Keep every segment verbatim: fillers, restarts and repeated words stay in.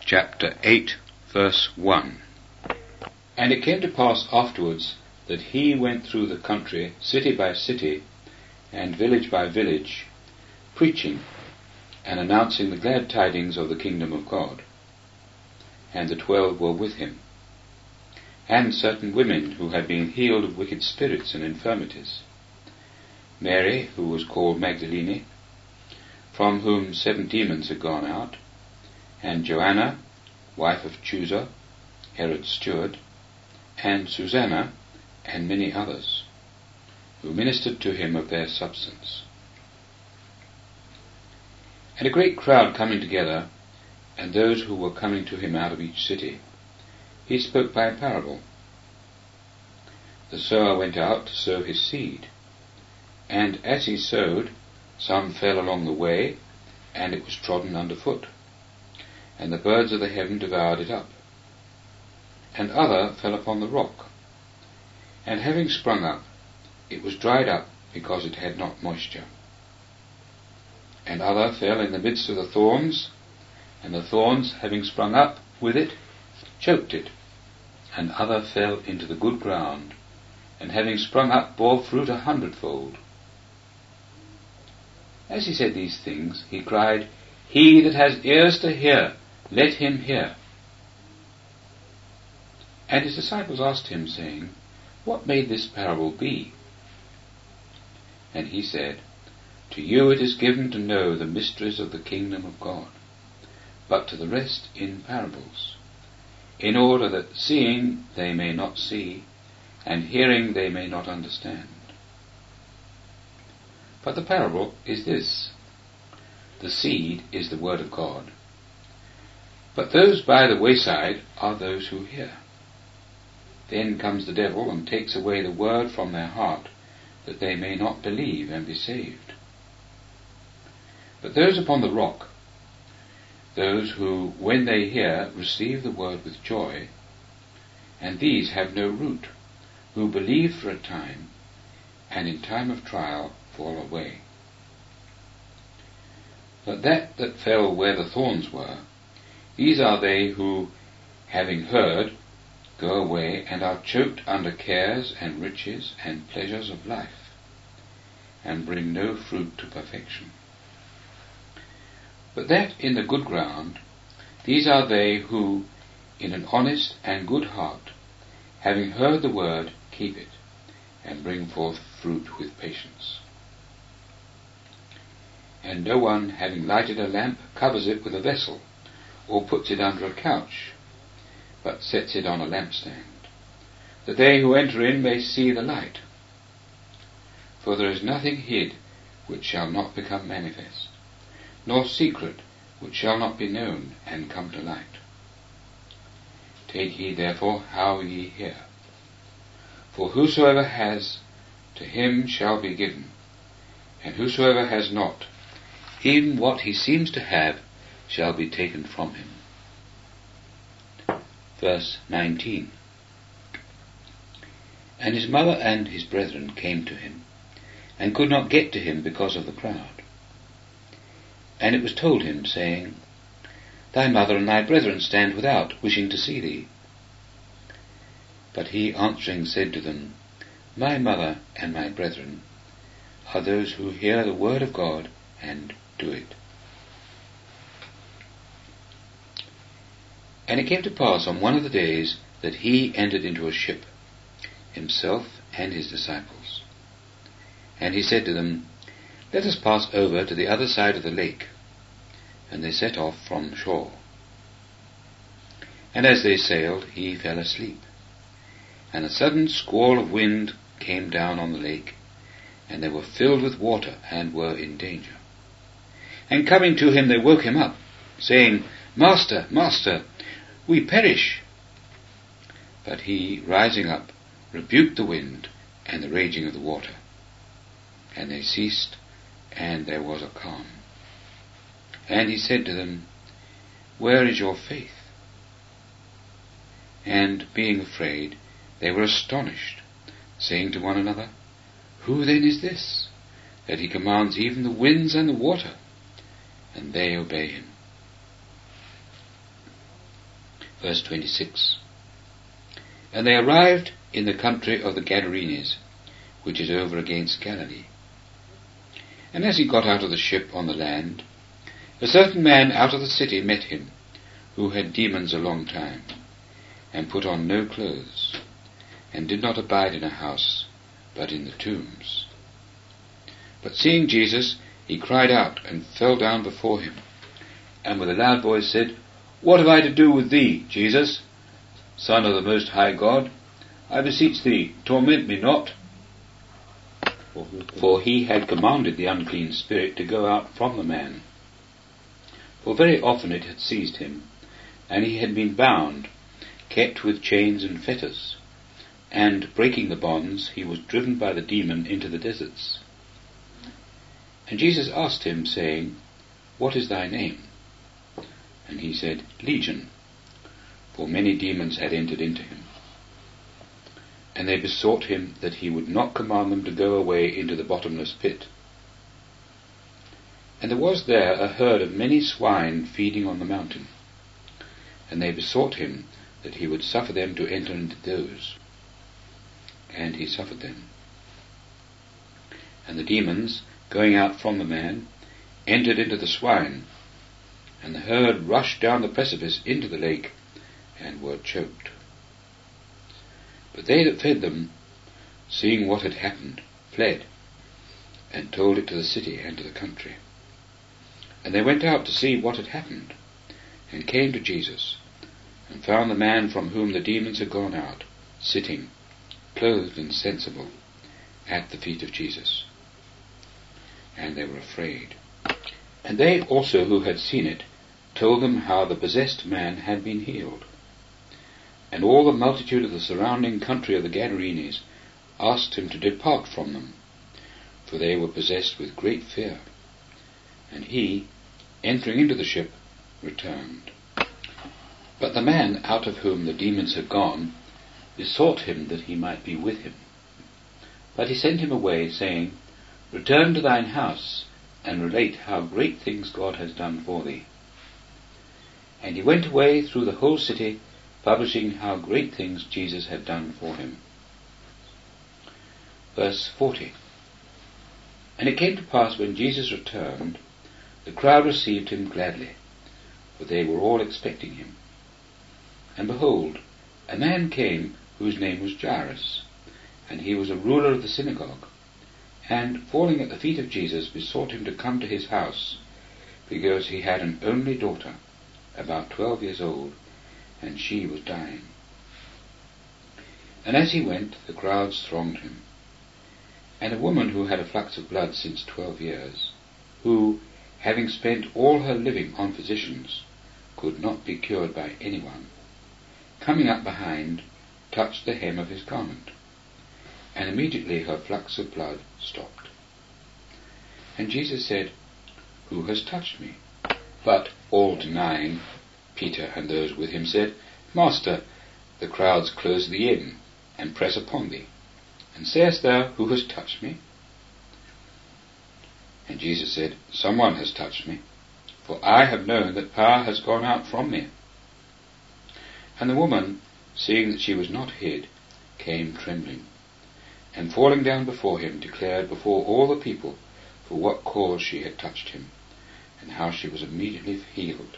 chapter eight, verse one. And it came to pass afterwards that he went through the country, city by city, and village by village, preaching and announcing the glad tidings of the kingdom of God. And the twelve were with him, and certain women who had been healed of wicked spirits and infirmities, Mary, who was called Magdalene, from whom seven demons had gone out, and Joanna, wife of Chuza, Herod's steward, and Susanna, and many others, who ministered to him of their substance. And a great crowd coming together, and those who were coming to him out of each city, he spoke by a parable. The sower went out to sow his seed, and as he sowed, some fell along the way, and it was trodden under foot, and the birds of the heaven devoured it up. And other fell upon the rock, and having sprung up, it was dried up, because it had not moisture. And other fell in the midst of the thorns, and the thorns, having sprung up with it, choked it. And other fell into the good ground, and having sprung up, bore fruit a hundredfold. As he said these things, he cried, He that has ears to hear, let him hear. And his disciples asked him, saying, What may this parable be? And he said, To you it is given to know the mysteries of the kingdom of God, but to the rest in parables, in order that seeing they may not see, and hearing they may not understand. But the parable is this: the seed is the word of God, but those by the wayside are those who hear. Then comes the devil and takes away the word from their heart, that they may not believe and be saved. But those upon the rock, those who, when they hear, receive the word with joy, and these have no root, who believe for a time, and in time of trial fall away. But that that fell where the thorns were, these are they who, having heard, go away and are choked under cares and riches and pleasures of life, and bring no fruit to perfection. But that in the good ground, these are they who, in an honest and good heart, having heard the word, keep it, and bring forth fruit with patience. And no one, having lighted a lamp, covers it with a vessel, or puts it under a couch, but sets it on a lampstand, that they who enter in may see the light. For there is nothing hid which shall not become manifest, nor secret which shall not be known and come to light. Take heed therefore how ye hear. For whosoever has, to him shall be given, and whosoever has not, even what he seems to have shall be taken from him. Verse nineteen. And his mother and his brethren came to him, and could not get to him because of the crowd. And it was told him, saying, Thy mother and thy brethren stand without, wishing to see thee. But he answering said to them, My mother and my brethren are those who hear the word of God and do it. And it came to pass on one of the days that he entered into a ship, himself and his disciples. And he said to them, Let us pass over to the other side of the lake. And they set off from the shore. And as they sailed, he fell asleep. And a sudden squall of wind came down on the lake, and they were filled with water, and were in danger. And coming to him, they woke him up, saying, Master, Master, we perish. But he, rising up, rebuked the wind and the raging of the water. And they ceased, and there was a calm. And he said to them, Where is your faith? And being afraid, they were astonished, saying to one another, Who then is this, that he commands even the winds and the water, and they obey him? Verse twenty-six. And they arrived in the country of the Gadarenes, which is over against Galilee. And as he got out of the ship on the land, a certain man out of the city met him, who had demons a long time, and put on no clothes, and did not abide in a house, but in the tombs. But seeing Jesus, he cried out, and fell down before him, and with a loud voice said, What have I to do with thee, Jesus, Son of the Most High God? I beseech thee, torment me not. For he had commanded the unclean spirit to go out from the man. For very often it had seized him, and he had been bound, kept with chains and fetters, and, breaking the bonds, he was driven by the demon into the deserts. And Jesus asked him, saying, What is thy name? And he said, Legion, for many demons had entered into him. And they besought him that he would not command them to go away into the bottomless pit. And there was there a herd of many swine feeding on the mountain. And they besought him that he would suffer them to enter into those. And he suffered them. And the demons, going out from the man, entered into the swine, and the herd rushed down the precipice into the lake, and were choked. But they that fed them, seeing what had happened, fled, and told it to the city and to the country. And they went out to see what had happened, and came to Jesus, and found the man from whom the demons had gone out, sitting, clothed and sensible, at the feet of Jesus. And they were afraid. And they also who had seen it told them how the possessed man had been healed. And all the multitude of the surrounding country of the Gadarenes asked him to depart from them, for they were possessed with great fear. And he, entering into the ship, returned. But the man out of whom the demons had gone besought him that he might be with him. But he sent him away, saying, Return to thine house, and relate how great things God has done for thee. And he went away through the whole city, publishing how great things Jesus had done for him. Verse forty. And it came to pass, when Jesus returned, the crowd received him gladly, for they were all expecting him. And behold, a man came whose name was Jairus, and he was a ruler of the synagogue, and, falling at the feet of Jesus, besought him to come to his house, because he had an only daughter, about twelve years old, and she was dying. And as he went, the crowds thronged him. And a woman who had a flux of blood since twelve years, who, having spent all her living on physicians, could not be cured by anyone, coming up behind, touched the hem of his garment, and immediately her flux of blood stopped. And Jesus said, Who has touched me? But all denying, Peter and those with him said, Master, the crowds close thee in, and press upon thee. And sayest thou, Who has touched me? And Jesus said, Someone has touched me, for I have known that power has gone out from me. And the woman, seeing that she was not hid, came trembling, and falling down before him, declared before all the people for what cause she had touched him, and how she was immediately healed.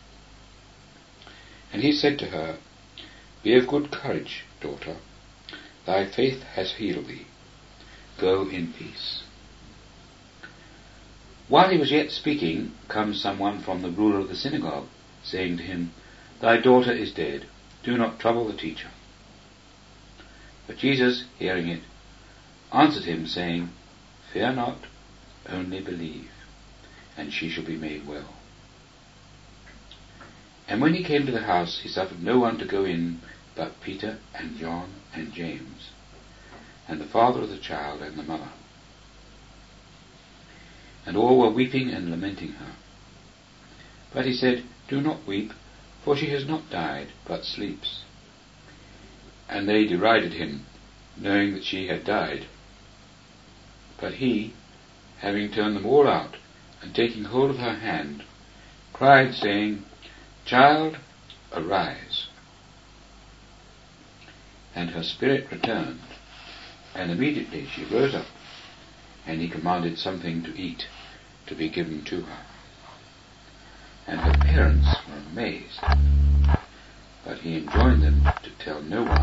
And he said to her, Be of good courage, daughter, thy faith has healed thee. Go in peace. While he was yet speaking, comes someone from the ruler of the synagogue, saying to him, Thy daughter is dead, do not trouble the teacher. But Jesus, hearing it, answered him, saying, Fear not, only believe, and she shall be made well. And when he came to the house, he suffered no one to go in but Peter and John and James, and the father of the child and the mother. And all were weeping and lamenting her. But he said, Do not weep, for she has not died, but sleeps. And they derided him, knowing that she had died. But he, having turned them all out, and taking hold of her hand, cried, saying, Child, arise. And her spirit returned, and immediately she rose up, and he commanded something to eat to be given to her. And her parents were amazed, but he enjoined them to tell no one